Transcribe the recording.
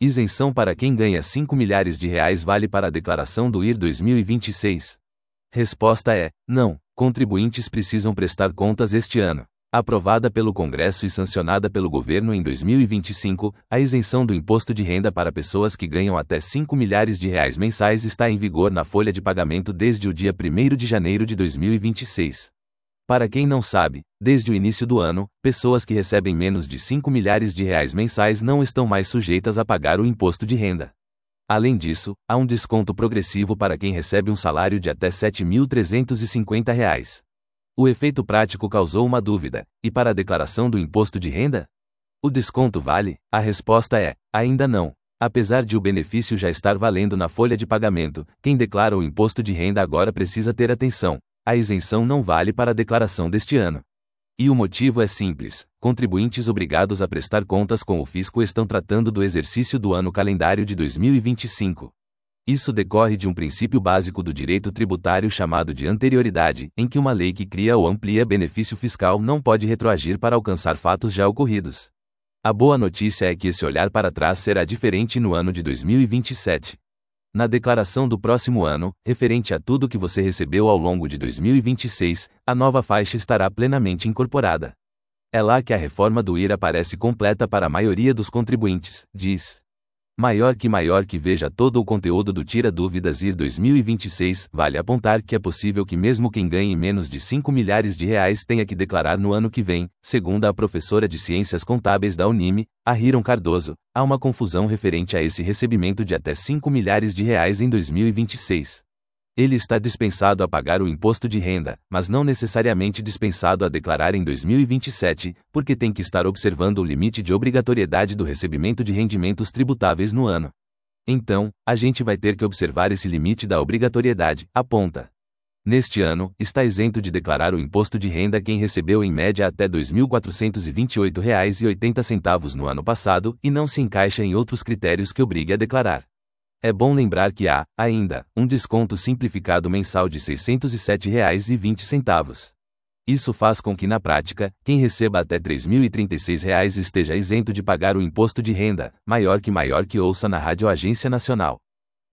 Isenção para quem ganha R$5 milhares vale para a declaração do IR 2026? Resposta é: não. Contribuintes precisam prestar contas este ano. Aprovada pelo Congresso e sancionada pelo governo em 2025, a isenção do imposto de renda para pessoas que ganham até R$5 milhares mensais está em vigor na folha de pagamento desde o dia 1º de janeiro de 2026. Para quem não sabe, desde o início do ano, pessoas que recebem menos de R$5 milhares mensais não estão mais sujeitas a pagar o imposto de renda. Além disso, há um desconto progressivo para quem recebe um salário de até R$ 7.350. O efeito prático causou uma dúvida: e para a declaração do imposto de renda? O desconto vale? A resposta é: ainda não. Apesar de o benefício já estar valendo na folha de pagamento, quem declara o imposto de renda agora precisa ter atenção: a isenção não vale para a declaração deste ano. E o motivo é simples: contribuintes obrigados a prestar contas com o fisco estão tratando do exercício do ano calendário de 2025. Isso decorre de um princípio básico do direito tributário chamado de anterioridade, em que uma lei que cria ou amplia benefício fiscal não pode retroagir para alcançar fatos já ocorridos. A boa notícia é que esse olhar para trás será diferente no ano de 2027. Na declaração do próximo ano, referente a tudo que você recebeu ao longo de 2026, a nova faixa estará plenamente incorporada. É lá que a reforma do IR aparece completa para a maioria dos contribuintes, diz. Maior que veja todo o conteúdo do Tira Dúvidas IR 2026, vale apontar que é possível que mesmo quem ganhe menos de R$5 milhares tenha que declarar no ano que vem. Segundo a professora de Ciências Contábeis da Unime, Ahiron Cardoso, há uma confusão referente a esse recebimento de até R$5 milhares em 2026. Ele está dispensado a pagar o imposto de renda, mas não necessariamente dispensado a declarar em 2027, porque tem que estar observando o limite de obrigatoriedade do recebimento de rendimentos tributáveis no ano. Então, a gente vai ter que observar esse limite da obrigatoriedade, aponta. Neste ano, está isento de declarar o imposto de renda quem recebeu em média até R$ 2.428,80 no ano passado e não se encaixa em outros critérios que obrigue a declarar. É bom lembrar que há, ainda, um desconto simplificado mensal de R$ 607,20. Isso faz com que, na prática, quem receba até R$ 3.036 esteja isento de pagar o imposto de renda, maior que ouça na Rádio Agência Nacional.